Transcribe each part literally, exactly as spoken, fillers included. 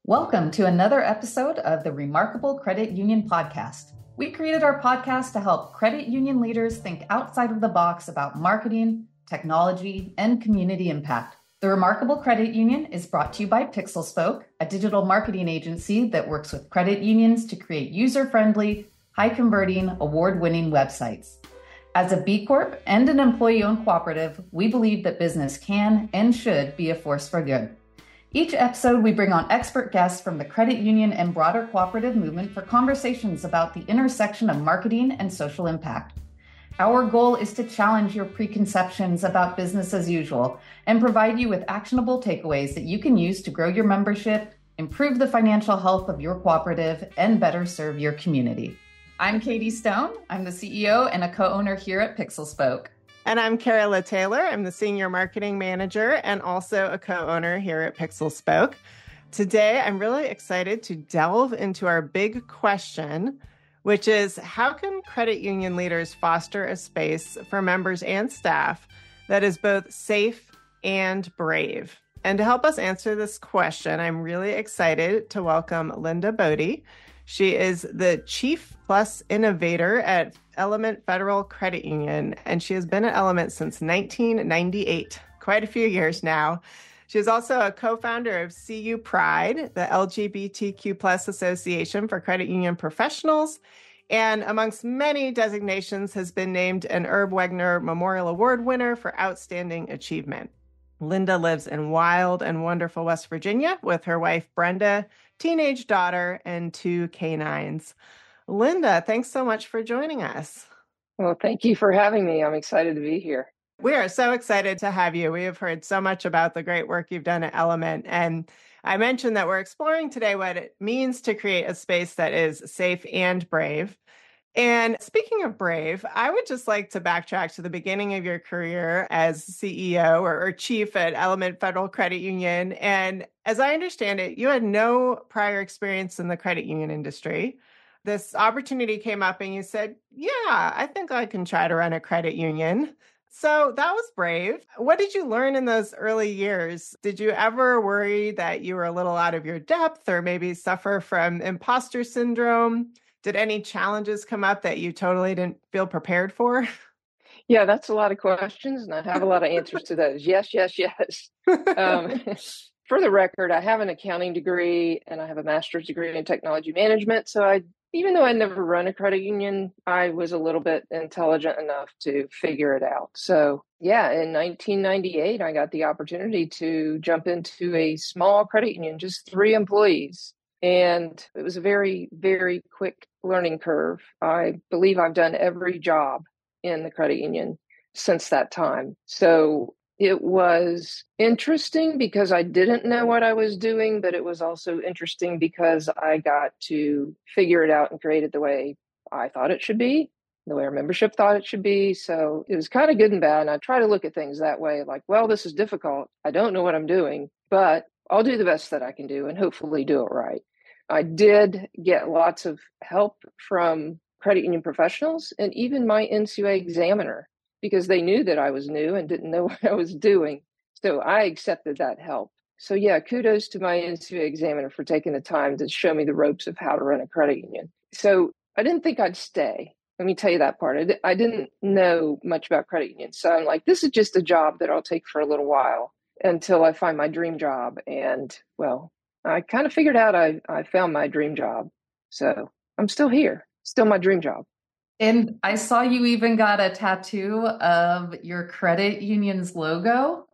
Welcome to another episode of the Remarkable Credit Union Podcast. We created our podcast to help credit union leaders think outside of the box about marketing, technology, and community impact. The Remarkable Credit Union is brought to you by PixelSpoke, a digital marketing agency that works with credit unions to create user-friendly, high-converting, award-winning websites. As a B Corp and an employee-owned cooperative, we believe that business can and should be a force for good. Each episode, we bring on expert guests from the credit union and broader cooperative movement for conversations about the intersection of marketing and social impact. Our goal is to challenge your preconceptions about business as usual and provide you with actionable takeaways that you can use to grow your membership, improve the financial health of your cooperative, and better serve your community. I'm Katie Stone. I'm the C E O and a co-owner here at PixelSpoke. And I'm Carla Taylor. I'm the Senior Marketing Manager and also a co-owner here at PixelSpoke. Today, I'm really excited to delve into our big question, which is how can credit union leaders foster a space for members and staff that is both safe and brave? And to help us answer this question, I'm really excited to welcome Linda Bodie. She is the Chief Plus Innovator at Element Federal Credit Union, and she has been at Element since nineteen ninety-eight, quite a few years now. She is also a co-founder of C U Pride, the L G B T Q plus Association for Credit Union Professionals, and amongst many designations has been named an Herb Wegner Memorial Award winner for outstanding achievement. Linda lives in wild and wonderful West Virginia with her wife, Brenda, teenage daughter, and two canines. Linda, thanks so much for joining us. Well, thank you for having me. I'm excited to be here. We are so excited to have you. We have heard so much about the great work you've done at Element. And I mentioned that we're exploring today what it means to create a space that is safe and brave. And speaking of brave, I would just like to backtrack to the beginning of your career as C E O or, or chief at Element Federal Credit Union. And as I understand it, you had no prior experience in the credit union industry. This opportunity came up and you said, yeah, I think I can try to run a credit union. So that was brave. What did you learn in those early years? Did you ever worry that you were a little out of your depth or maybe suffer from imposter syndrome? Did any challenges come up that you totally didn't feel prepared for? Yeah, that's a lot of questions, and I have a lot of answers to those. Yes, yes, yes. Um, for the record, I have an accounting degree and I have a master's degree in technology management. So I, even though I never run a credit union, I was a little bit intelligent enough to figure it out. So yeah, in nineteen ninety-eight, I got the opportunity to jump into a small credit union, just three employees. And it was a very, very quick learning curve. I believe I've done every job in the credit union since that time. So it was interesting because I didn't know what I was doing, but it was also interesting because I got to figure it out and create it the way I thought it should be, the way our membership thought it should be. So it was kind of good and bad. And I try to look at things that way, like, well, this is difficult. I don't know what I'm doing, but I'll do the best that I can do and hopefully do it right. I did get lots of help from credit union professionals and even my N C U A examiner because they knew that I was new and didn't know what I was doing. So I accepted that help. So yeah, kudos to my N C U A examiner for taking the time to show me the ropes of how to run a credit union. So I didn't think I'd stay. Let me tell you that part. I, di- I didn't know much about credit unions. So I'm like, this is just a job that I'll take for a little while until I find my dream job. And well, I kind of figured out I, I found my dream job. So I'm still here, still my dream job. And I saw you even got a tattoo of your credit union's logo.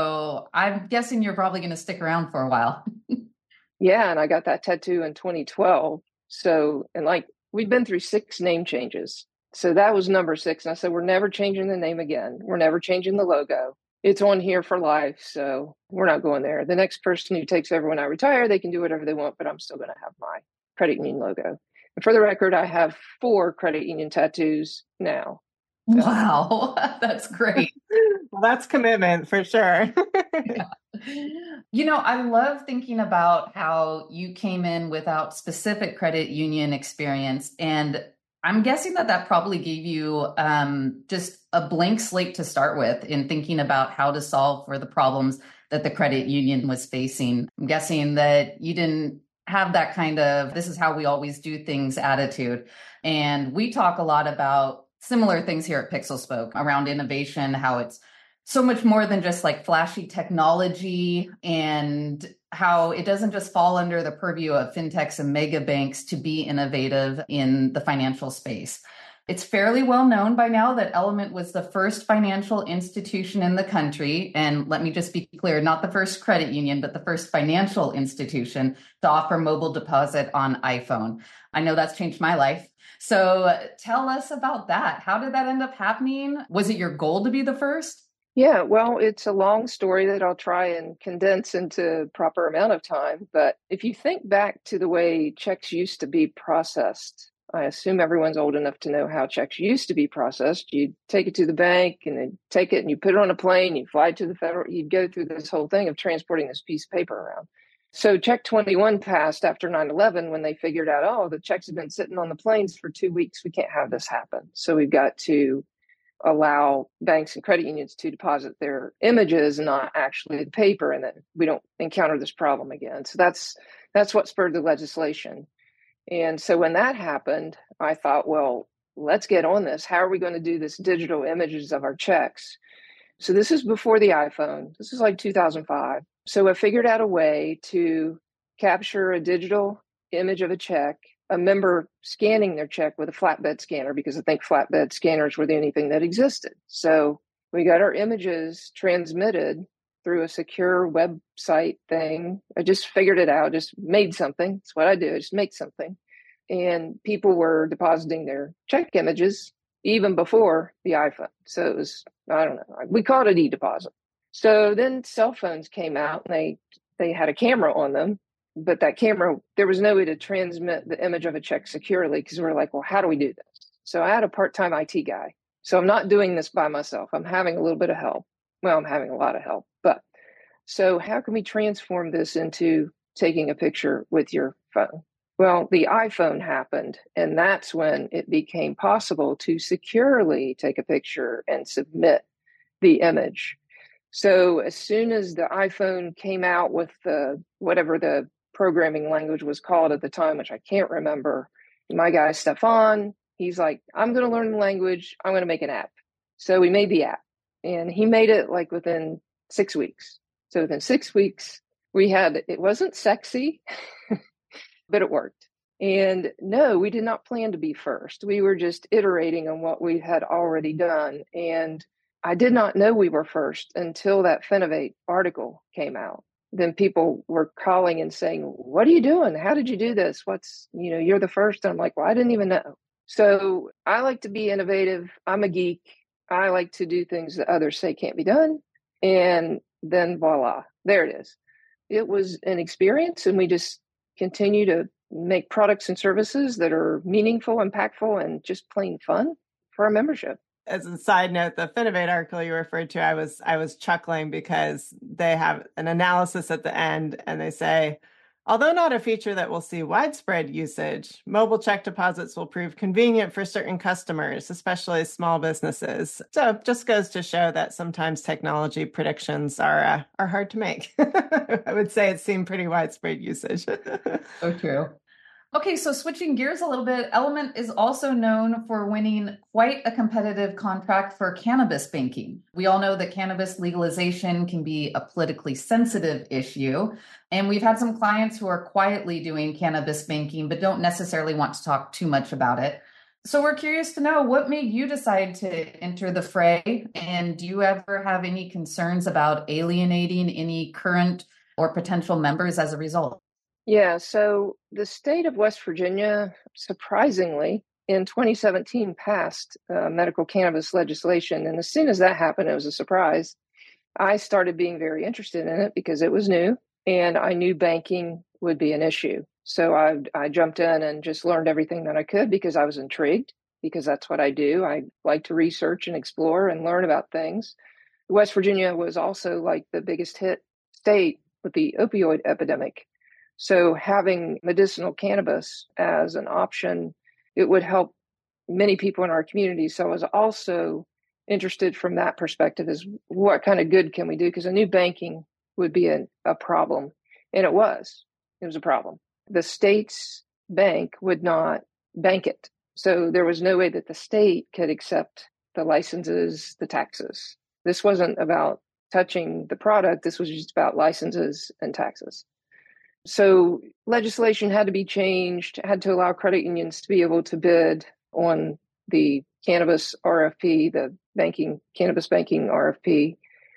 So I'm guessing you're probably going to stick around for a while. Yeah, and I got that tattoo in twenty twelve. So, and like, we've been through six name changes. So that was number six. And I said, we're never changing the name again. We're never changing the logo. It's on here for life, so we're not going there. The next person who takes over when I retire, they can do whatever they want, but I'm still going to have my credit union logo. And for the record, I have four credit union tattoos now. So. Wow, that's great. Well, that's commitment for sure. Yeah. You know, I love thinking about how you came in without specific credit union experience and I'm guessing that that probably gave you um, just a blank slate to start with in thinking about how to solve for the problems that the credit union was facing. I'm guessing that you didn't have that kind of, this is how we always do things attitude. And we talk a lot about similar things here at Pixel Spoke around innovation, how it's so much more than just like flashy technology, and how it doesn't just fall under the purview of fintechs and mega banks to be innovative in the financial space. It's fairly well known by now that Element was the first financial institution in the country. And let me just be clear, not the first credit union, but the first financial institution to offer mobile deposit on iPhone. I know that's changed my life. So tell us about that. How did that end up happening? Was it your goal to be the first? Yeah, well, it's a long story that I'll try and condense into proper amount of time. But if you think back to the way checks used to be processed, I assume everyone's old enough to know how checks used to be processed. You'd take it to the bank and then take it and you put it on a plane, you fly to the federal, you'd go through this whole thing of transporting this piece of paper around. So Check twenty-one passed after nine eleven when they figured out, oh, the checks have been sitting on the planes for two weeks. We can't have this happen. So we've got to allow banks and credit unions to deposit their images and not actually the paper, and then we don't encounter this problem again. So that's that's what spurred the legislation. And so when that happened, I thought, well, let's get on this. How are we going to do this digital images of our checks? So this is before the iPhone. This is like two thousand five. So I figured out a way to capture a digital image of a check, a member scanning their check with a flatbed scanner, because I think flatbed scanners were the only thing that existed. So we got our images transmitted through a secure website thing. I just figured it out, just made something. That's what I do. I just make something. And people were depositing their check images even before the iPhone. So it was, I don't know, we called it e-deposit. So then cell phones came out and they, they had a camera on them. But that camera, there was no way to transmit the image of a check securely, because we were like, well, how do we do this? So I had a part-time I T guy. So I'm not doing this by myself. I'm having a little bit of help. Well, I'm having a lot of help. But so how can we transform this into taking a picture with your phone? Well, the iPhone happened, and that's when it became possible to securely take a picture and submit the image. So as soon as the iPhone came out with the whatever the programming language was called at the time, which I can't remember, my guy Stefan, he's like, I'm going to learn the language. I'm going to make an app. So we made the app, and he made it like within six weeks. So within six weeks, we had, it wasn't sexy, but it worked. And no, we did not plan to be first. We were just iterating on what we had already done. And I did not know we were first until that Finovate article came out. Then people were calling and saying, what are you doing? How did you do this? What's, you know, you're the first. And I'm like, well, I didn't even know. So I like to be innovative. I'm a geek. I like to do things that others say can't be done. And then voila, there it is. It was an experience, and we just continue to make products and services that are meaningful, impactful, and just plain fun for our membership. As a side note, the Finovate article you referred to, I was I was chuckling because they have an analysis at the end, and they say, although not a feature that will see widespread usage, mobile check deposits will prove convenient for certain customers, especially small businesses. So it just goes to show that sometimes technology predictions are uh, are hard to make. I would say it's seen pretty widespread usage. So true. Okay, so switching gears a little bit, Element is also known for winning quite a competitive contract for cannabis banking. We all know that cannabis legalization can be a politically sensitive issue, and we've had some clients who are quietly doing cannabis banking but don't necessarily want to talk too much about it. So we're curious to know, what made you decide to enter the fray, and do you ever have any concerns about alienating any current or potential members as a result? Yeah, so the state of West Virginia, surprisingly, in twenty seventeen passed uh, medical cannabis legislation. And as soon as that happened, it was a surprise. I started being very interested in it because it was new, and I knew banking would be an issue. So I, I jumped in and just learned everything that I could because I was intrigued, because that's what I do. I like to research and explore and learn about things. West Virginia was also like the biggest hit state with the opioid epidemic. So having medicinal cannabis as an option, it would help many people in our community. So I was also interested from that perspective is what kind of good can we do? Because I knew banking would be a, a problem. And it was. It was a problem. The state's bank would not bank it. So there was no way that the state could accept the licenses, the taxes. This wasn't about touching the product. This was just about licenses and taxes. So legislation had to be changed, had to allow credit unions to be able to bid on the cannabis R F P, the banking, cannabis banking R F P.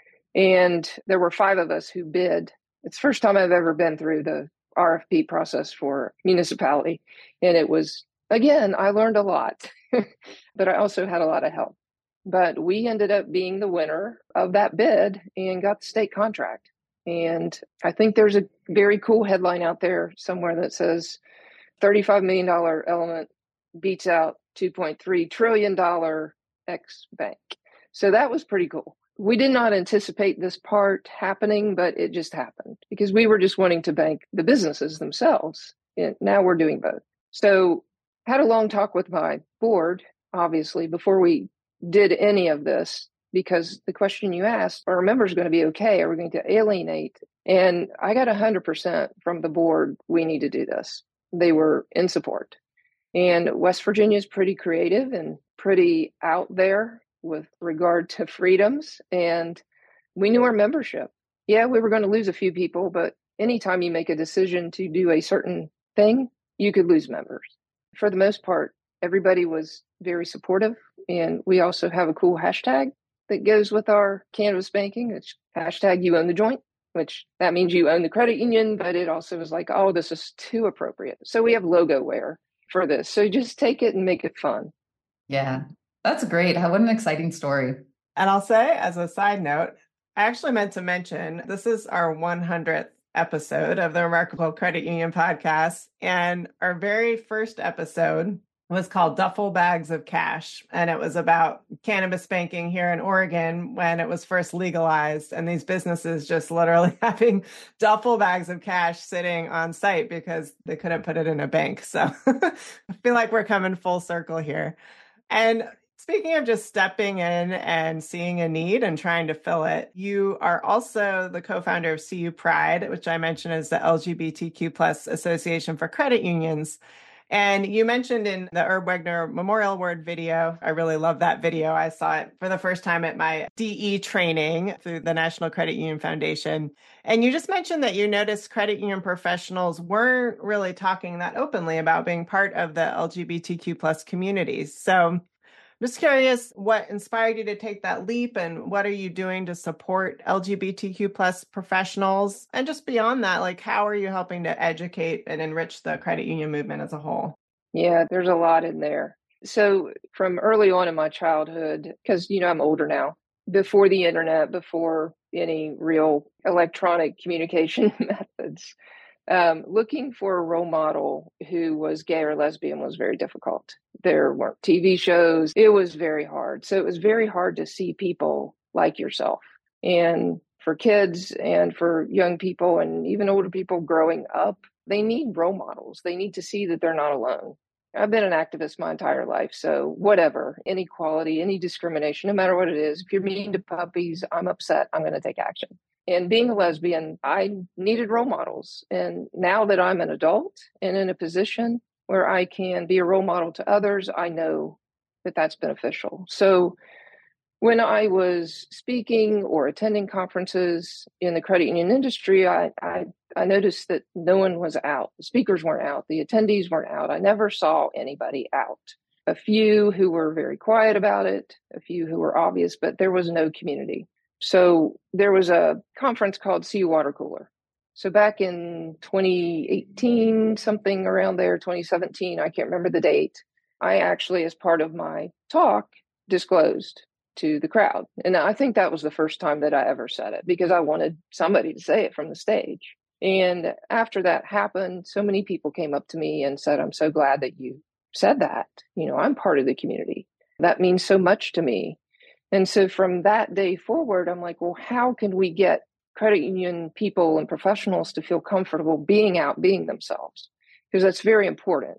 And there were five of us who bid. It's the first time I've ever been through the R F P process for municipality. And it was, again, I learned a lot, but I also had a lot of help. But we ended up being the winner of that bid and got the state contract. And I think there's a very cool headline out there somewhere that says thirty-five million dollars Element beats out two point three trillion dollars X bank. So that was pretty cool. We did not anticipate this part happening, but it just happened because we were just wanting to bank the businesses themselves. And now we're doing both. So had a long talk with my board, obviously, before we did any of this, because the question you asked, are our members going to be okay? Are we going to alienate? And I got one hundred percent from the board, we need to do this. They were in support. And West Virginia is pretty creative and pretty out there with regard to freedoms. And we knew our membership. Yeah, we were going to lose a few people, but anytime you make a decision to do a certain thing, you could lose members. For the most part, everybody was very supportive. And we also have a cool hashtag that goes with our cannabis banking. It's hashtag you own the joint, which that means you own the credit union, but it also is like, oh, this is too appropriate. So we have logo wear for this. So just take it and make it fun. Yeah, that's great. What an exciting story. And I'll say, as a side note, I actually meant to mention, this is our one hundredth episode of the Remarkable Credit Union podcast. And our very first episode was called Duffel Bags of Cash. And it was about cannabis banking here in Oregon when it was first legalized, and these businesses just literally having duffel bags of cash sitting on site because they couldn't put it in a bank. So I feel like we're coming full circle here. And speaking of just stepping in and seeing a need and trying to fill it, you are also the co-founder of C U Pride, which I mentioned is the L G B T Q plus Association for Credit Unions. And you mentioned in the Herb Wegner Memorial Award video, I really love that video. I saw it for the first time at my D E training through the National Credit Union Foundation. And you just mentioned that you noticed credit union professionals weren't really talking that openly about being part of the L G B T Q plus communities. So I'm just curious what inspired you to take that leap, and what are you doing to support L G B T Q plus professionals? And just beyond that, like, how are you helping to educate and enrich the credit union movement as a whole? Yeah, there's a lot in there. So from early on in my childhood, because, you know, I'm older now, before the internet, before any real electronic communication methods, Um, looking for a role model who was gay or lesbian was very difficult. There weren't T V shows. It was very hard. So it was very hard to see people like yourself. And for kids and for young people and even older people growing up, they need role models. They need to see that they're not alone. I've been an activist my entire life. So whatever, inequality, any discrimination, no matter what it is, if you're mean to puppies, I'm upset. I'm going to take action. And being a lesbian, I needed role models. And now that I'm an adult and in a position where I can be a role model to others, I know that that's beneficial. So when I was speaking or attending conferences in the credit union industry, I, I, I noticed that no one was out. The speakers weren't out. The attendees weren't out. I never saw anybody out. A few who were very quiet about it, a few who were obvious, but there was no community. So there was a conference called C U Water Cooler. So back in twenty eighteen, something around there, twenty seventeen, I can't remember the date, I actually, as part of my talk, disclosed to the crowd. And I think that was the first time that I ever said it because I wanted somebody to say it from the stage. And after that happened, so many people came up to me and said, I'm so glad that you said that. You know, I'm part of the community. That means so much to me. And so from that day forward, I'm like, well, how can we get credit union people and professionals to feel comfortable being out, being themselves? Because that's very important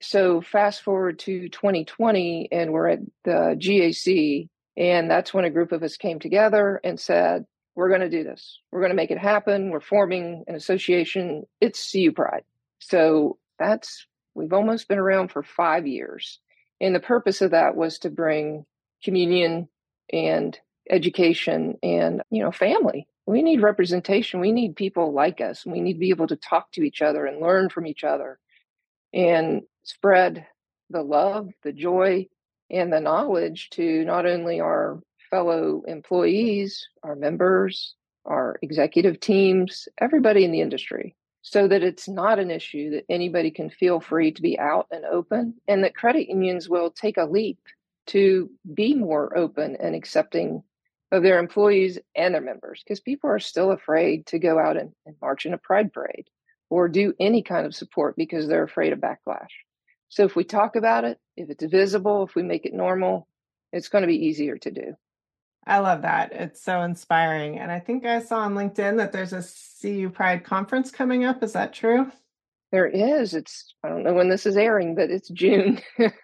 So fast forward to twenty twenty, and we're at the G A C, and that's when a group of us came together and said, we're going to do this. We're going to make it happen. We're forming an association. It's C U Pride. So that's, we've almost been around for five years. And the purpose of that was to bring communion and education and, you know, family. We need representation. We need people like us. We need to be able to talk to each other and learn from each other and spread the love, the joy, and the knowledge to not only our fellow employees, our members, our executive teams, everybody in the industry, so that it's not an issue, that anybody can feel free to be out and open, and that credit unions will take a leap to be more open and accepting of their employees and their members, because people are still afraid to go out and, and march in a pride parade or do any kind of support because they're afraid of backlash. So if we talk about it, if it's visible, if we make it normal, it's going to be easier to do. I love that. It's so inspiring. And I think I saw on LinkedIn that there's a C U Pride conference coming up. Is that true? There is. It's, I don't know when this is airing, but it's June.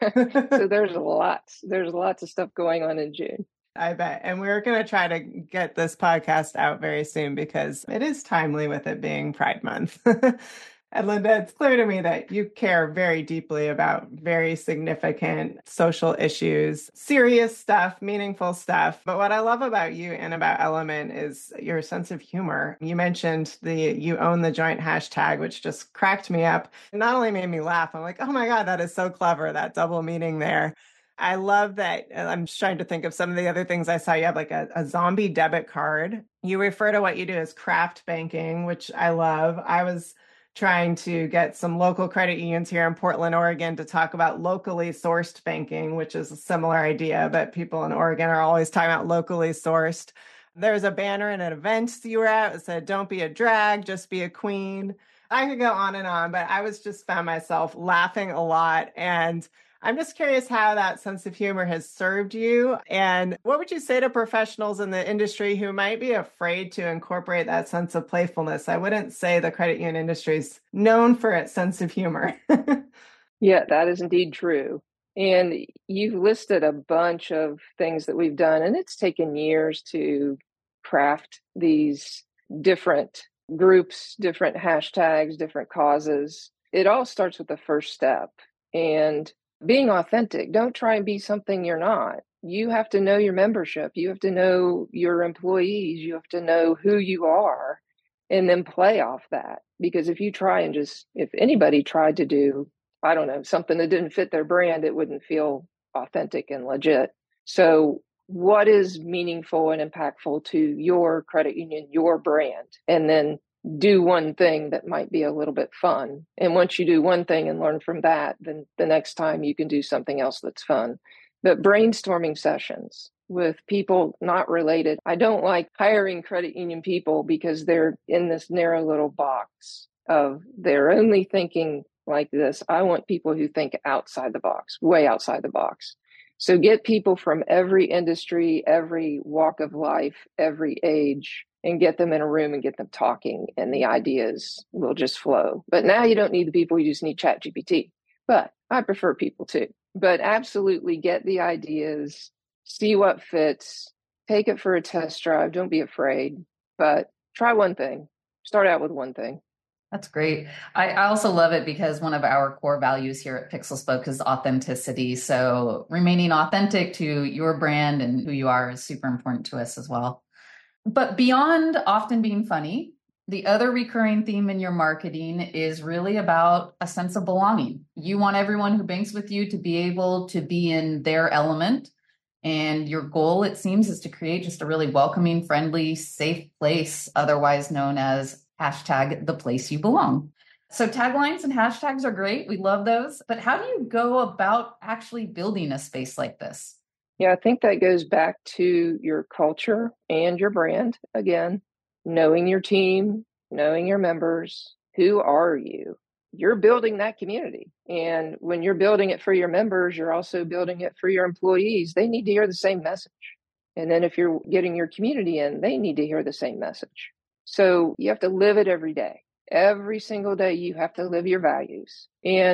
So there's lots, there's lots of stuff going on in June. I bet. And we're going to try to get this podcast out very soon because it is timely with it being Pride Month. And Linda, it's clear to me that you care very deeply about very significant social issues, serious stuff, meaningful stuff. But what I love about you and about Element is your sense of humor. You mentioned the You Own the Joint hashtag, which just cracked me up. It not only made me laugh, I'm like, oh my God, that is so clever, that double meaning there. I love that. I'm just trying to think of some of the other things I saw. You have like a, a zombie debit card. You refer to what you do as craft banking, which I love. I was trying to get some local credit unions here in Portland, Oregon, to talk about locally sourced banking, which is a similar idea, but people in Oregon are always talking about locally sourced. There's a banner in an event you were at that said, don't be a drag, just be a queen. I could go on and on, but I was just found myself laughing a lot. And I'm just curious how that sense of humor has served you. And what would you say to professionals in the industry who might be afraid to incorporate that sense of playfulness? I wouldn't say the credit union industry is known for its sense of humor. Yeah, that is indeed true. And you've listed a bunch of things that we've done, and it's taken years to craft these different groups, different hashtags, different causes. It all starts with the first step. And being authentic, don't try and be something you're not. You have to know your membership. You have to know your employees. You have to know who you are and then play off that. Because if you try and just, if anybody tried to do, I don't know, something that didn't fit their brand, it wouldn't feel authentic and legit. So what is meaningful and impactful to your credit union, your brand? And then do one thing that might be a little bit fun. And once you do one thing and learn from that, then the next time you can do something else that's fun. But brainstorming sessions with people not related. I don't like hiring credit union people because they're in this narrow little box of they're only thinking like this. I want people who think outside the box, way outside the box. So get people from every industry, every walk of life, every age, and get them in a room and get them talking, and the ideas will just flow. But now you don't need the people, you just need ChatGPT. But I prefer people too. But absolutely get the ideas, see what fits, take it for a test drive. Don't be afraid, but try one thing. Start out with one thing. That's great. I, I also love it because one of our core values here at Pixel Spoke is authenticity. So remaining authentic to your brand and who you are is super important to us as well. But beyond often being funny, the other recurring theme in your marketing is really about a sense of belonging. You want everyone who banks with you to be able to be in their element. And your goal, it seems, is to create just a really welcoming, friendly, safe place, otherwise known as hashtag the place you belong. So taglines and hashtags are great. We love those. But how do you go about actually building a space like this? Yeah, I think that goes back to your culture and your brand. Again, knowing your team, knowing your members. Who are you? You're building that community. And when you're building it for your members, you're also building it for your employees. They need to hear the same message. And then if you're getting your community in, they need to hear the same message. So you have to live it every day. Every single day, you have to live your values. And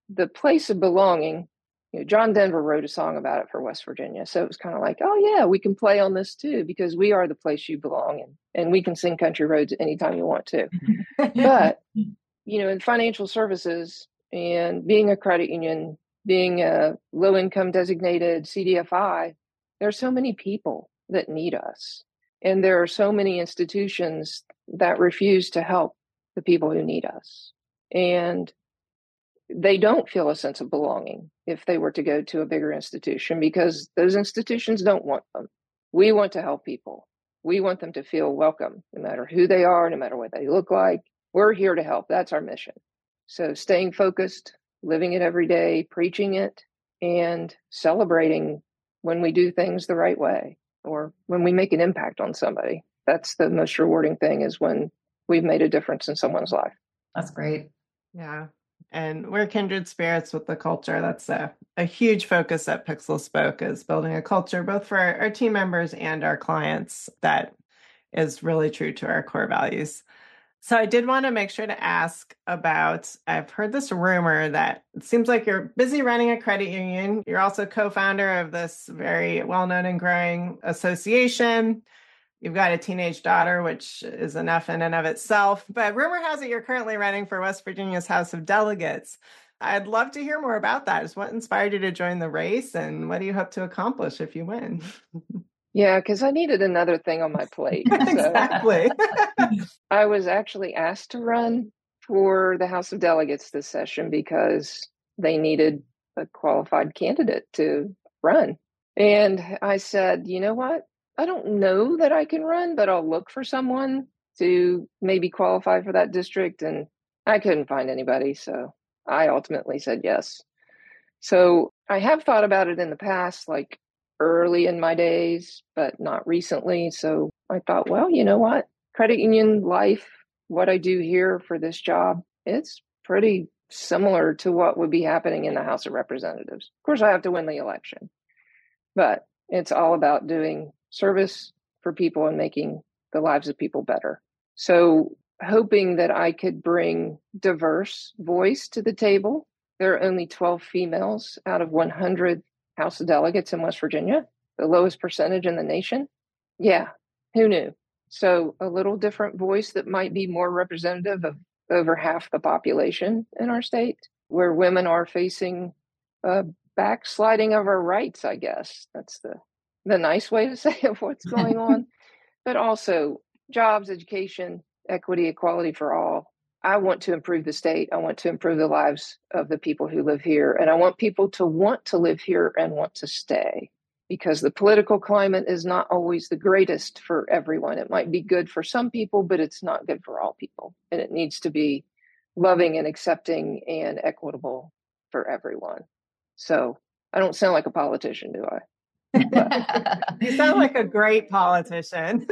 the place of belonging, you know, John Denver wrote a song about it for West Virginia. So it was kind of like, oh yeah, we can play on this too, because we are the place you belong in, and we can sing country roads anytime you want to. But, you know, in financial services and being a credit union, being a low income designated C D F I, there are so many people that need us. And there are so many institutions that refuse to help the people who need us. And they don't feel a sense of belonging if they were to go to a bigger institution, because those institutions don't want them. We want to help people. We want them to feel welcome, no matter who they are, no matter what they look like. We're here to help. That's our mission. So staying focused, living it every day, preaching it, and celebrating when we do things the right way or when we make an impact on somebody. That's the most rewarding thing, is when we've made a difference in someone's life. That's great. Yeah. And we're kindred spirits with the culture. That's a, a huge focus at Pixel Spoke, is building a culture both for our, our team members and our clients that is really true to our core values. So I did want to make sure to ask about, I've heard this rumor that it seems like you're busy running a credit union. You're also co-founder of this very well-known and growing association. You've got a teenage daughter, which is enough in and of itself. But rumor has it you're currently running for West Virginia's House of Delegates. I'd love to hear more about that. Just what inspired you to join the race, and what do you hope to accomplish if you win? Yeah, because I needed another thing on my plate. Exactly. I was actually asked to run for the House of Delegates this session because they needed a qualified candidate to run. And I said, you know what? I don't know that I can run, but I'll look for someone to maybe qualify for that district. And I couldn't find anybody. So I ultimately said yes. So I have thought about it in the past, like early in my days, but not recently. So I thought, well, you know what? Credit union life, what I do here for this job, it's pretty similar to what would be happening in the House of Representatives. Of course, I have to win the election, but it's all about doing service for people and making the lives of people better. So hoping that I could bring diverse voice to the table. There are only twelve females out of one hundred House of Delegates in West Virginia, the lowest percentage in the nation. Yeah, who knew? So a little different voice that might be more representative of over half the population in our state, where women are facing a backsliding of our rights, I guess. That's the the nice way to say of what's going on. But also jobs, education, equity, equality for all. I want to improve the state. I want to improve the lives of the people who live here. And I want people to want to live here and want to stay, because the political climate is not always the greatest for everyone. It might be good for some people, but it's not good for all people. And it needs to be loving and accepting and equitable for everyone. So I don't sound like a politician, do I? You sound like a great politician.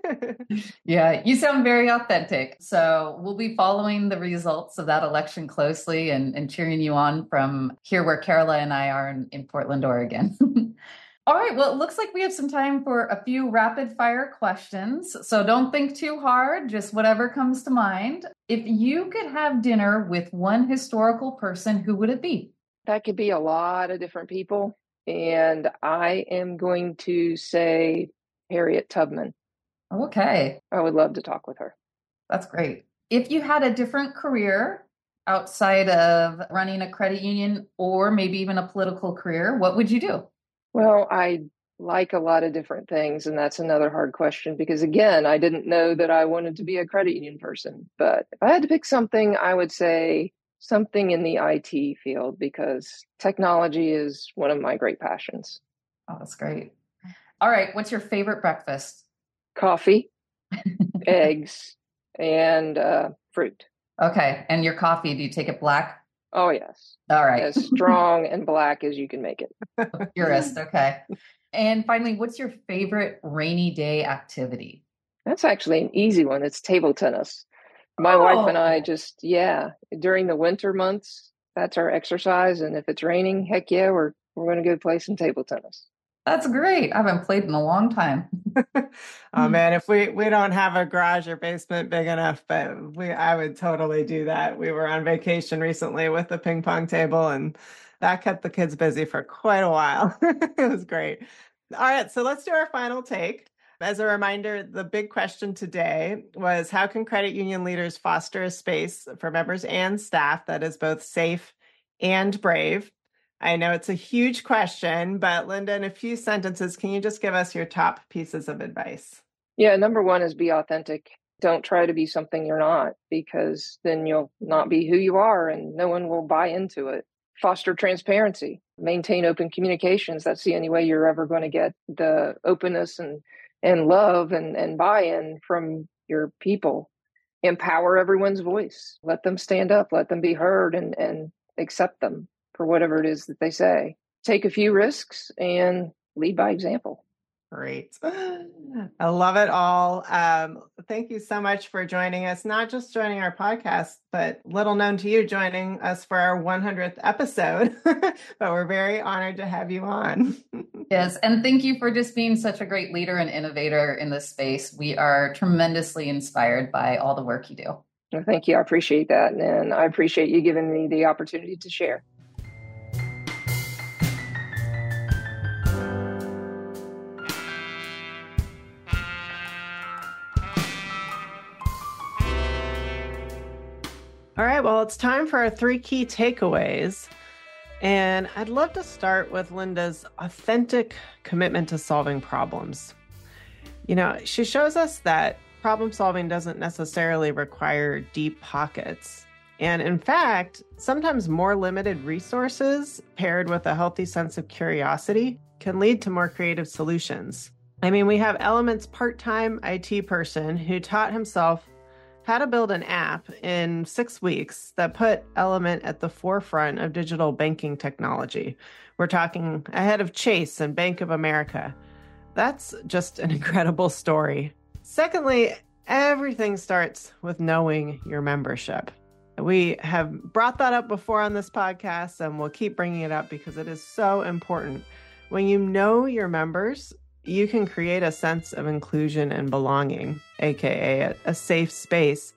Yeah, you sound very authentic. So we'll be following the results of that election closely and, and cheering you on from here where Carola and I are in, in Portland, Oregon. All right, well, it looks like we have some time for a few rapid fire questions. So don't think too hard, just whatever comes to mind. If you could have dinner with one historical person, who would it be? That could be a lot of different people. And I am going to say Harriet Tubman. Okay. I would love to talk with her. That's great. If you had a different career outside of running a credit union or maybe even a political career, what would you do? Well, I like a lot of different things. And that's another hard question because, again, I didn't know that I wanted to be a credit union person. But if I had to pick something, I would say something in the I T field, because technology is one of my great passions. Oh, that's great. All right. What's your favorite breakfast? Coffee, eggs, and uh, fruit. Okay. And your coffee, do you take it black? Oh, yes. All right. As strong and black as you can make it. Purist. Okay. And finally, what's your favorite rainy day activity? That's actually an easy one. It's table tennis. My oh. wife and I just, yeah, during the winter months, that's our exercise. And if it's raining, heck yeah, we're we're going to go play some table tennis. That's great. I haven't played in a long time. Oh man, if we we don't have a garage or basement big enough, but we I would totally do that. We were on vacation recently with the ping pong table, and that kept the kids busy for quite a while. It was great. All right, so let's do our final take. As a reminder, the big question today was, how can credit union leaders foster a space for members and staff that is both safe and brave? I know it's a huge question, but Linda, in a few sentences, can you just give us your top pieces of advice? Yeah, number one is be authentic. Don't try to be something you're not, because then you'll not be who you are and no one will buy into it. Foster transparency, maintain open communications. That's the only way you're ever going to get the openness and, and love and, and buy-in from your people. Empower everyone's voice. Let them stand up, let them be heard, and, and accept them for whatever it is that they say. Take a few risks and lead by example. Great. I love it all. Um, thank you so much for joining us, not just joining our podcast, but little known to you, joining us for our one hundredth episode. But we're very honored to have you on. Yes. And thank you for just being such a great leader and innovator in this space. We are tremendously inspired by all the work you do. Well, thank you. I appreciate that. And I appreciate you giving me the opportunity to share. All right, well, it's time for our three key takeaways. And I'd love to start with Linda's authentic commitment to solving problems. You know, she shows us that problem solving doesn't necessarily require deep pockets. And in fact, sometimes more limited resources paired with a healthy sense of curiosity can lead to more creative solutions. I mean, we have Element's part-time I T person who taught himself how to build an app in six weeks that put Element at the forefront of digital banking technology. We're talking ahead of Chase and Bank of America. That's just an incredible story. Secondly, everything starts with knowing your membership. We have brought that up before on this podcast, and we'll keep bringing it up because it is so important. When you know your members, you can create a sense of inclusion and belonging, aka a, a safe space.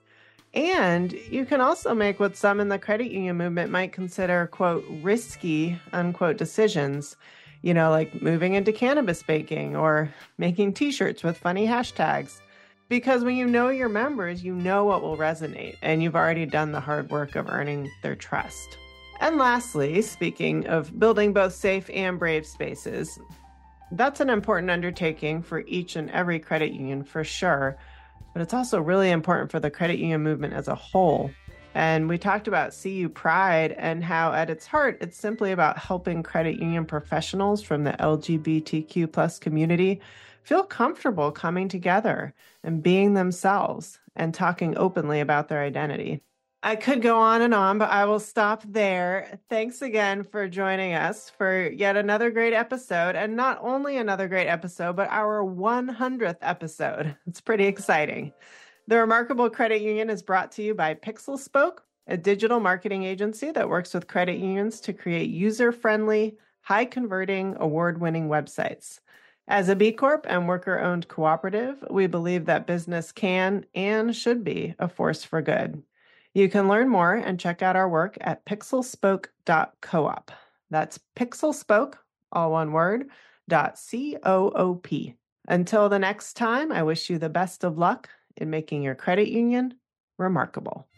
And you can also make what some in the credit union movement might consider, quote, risky, unquote, decisions, you know, like moving into cannabis baking or making t-shirts with funny hashtags. Because when you know your members, you know what will resonate, and you've already done the hard work of earning their trust. And lastly, speaking of building both safe and brave spaces, that's an important undertaking for each and every credit union for sure, but it's also really important for the credit union movement as a whole. And we talked about C U Pride and how at its heart, it's simply about helping credit union professionals from the L G B T Q plus community feel comfortable coming together and being themselves and talking openly about their identity. I could go on and on, but I will stop there. Thanks again for joining us for yet another great episode. And not only another great episode, but our one hundredth episode. It's pretty exciting. The Remarkable Credit Union is brought to you by Pixel Spoke, a digital marketing agency that works with credit unions to create user-friendly, high-converting, award-winning websites. As a B Corp and worker-owned cooperative, we believe that business can and should be a force for good. You can learn more and check out our work at pixel spoke dot coop. That's pixelspoke, all one word, dot C O O P. Until the next time, I wish you the best of luck in making your credit union remarkable.